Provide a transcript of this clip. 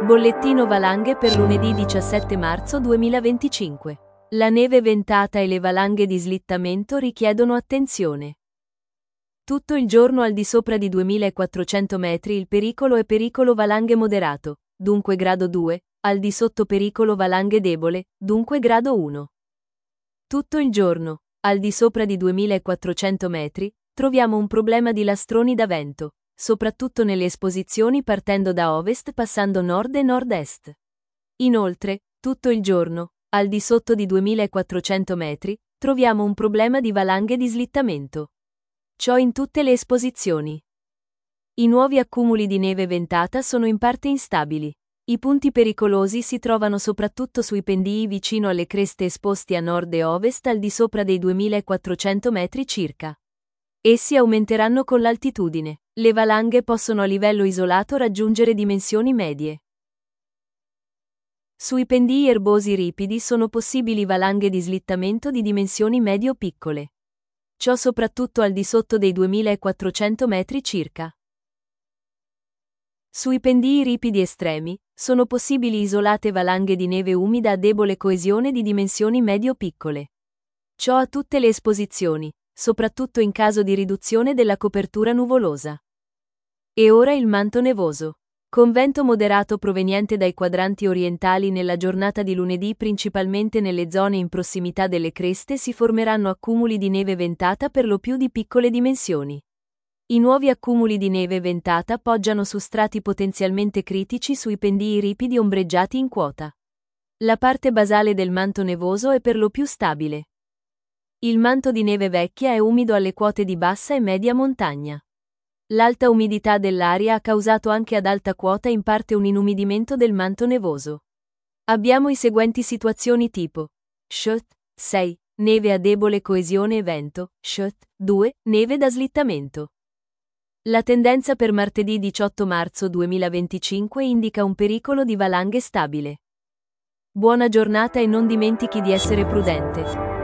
Bollettino valanghe per lunedì 17 marzo 2025. La neve ventata e le valanghe di slittamento richiedono attenzione. Tutto il giorno al di sopra di 2400 metri il pericolo è pericolo valanghe moderato, dunque grado 2, al di sotto pericolo valanghe debole, dunque grado 1. Tutto il giorno, al di sopra di 2400 metri, troviamo un problema di lastroni da vento, soprattutto nelle esposizioni partendo da ovest passando nord e nord-est. Inoltre, tutto il giorno, al di sotto di 2400 metri, troviamo un problema di valanghe di slittamento. Ciò in tutte le esposizioni. I nuovi accumuli di neve ventata sono in parte instabili. I punti pericolosi si trovano soprattutto sui pendii vicino alle creste esposti a nord e ovest al di sopra dei 2400 metri circa. Essi aumenteranno con l'altitudine. Le valanghe possono a livello isolato raggiungere dimensioni medie. Sui pendii erbosi ripidi sono possibili valanghe di slittamento di dimensioni medio-piccole. Ciò soprattutto al di sotto dei 2400 metri circa. Sui pendii ripidi estremi, sono possibili isolate valanghe di neve umida a debole coesione di dimensioni medio-piccole. Ciò a tutte le esposizioni, soprattutto in caso di riduzione della copertura nuvolosa. E ora il manto nevoso. Con vento moderato proveniente dai quadranti orientali nella giornata di lunedì principalmente nelle zone in prossimità delle creste si formeranno accumuli di neve ventata per lo più di piccole dimensioni. I nuovi accumuli di neve ventata poggiano su strati potenzialmente critici sui pendii ripidi ombreggiati in quota. La parte basale del manto nevoso è per lo più stabile. Il manto di neve vecchia è umido alle quote di bassa e media montagna. L'alta umidità dell'aria ha causato anche ad alta quota in parte un inumidimento del manto nevoso. Abbiamo i seguenti situazioni tipo: Shot 6, neve a debole coesione e vento, Shot 2, neve da slittamento. La tendenza per martedì 18 marzo 2025 indica un pericolo di valanghe stabile. Buona giornata e non dimentichi di essere prudente.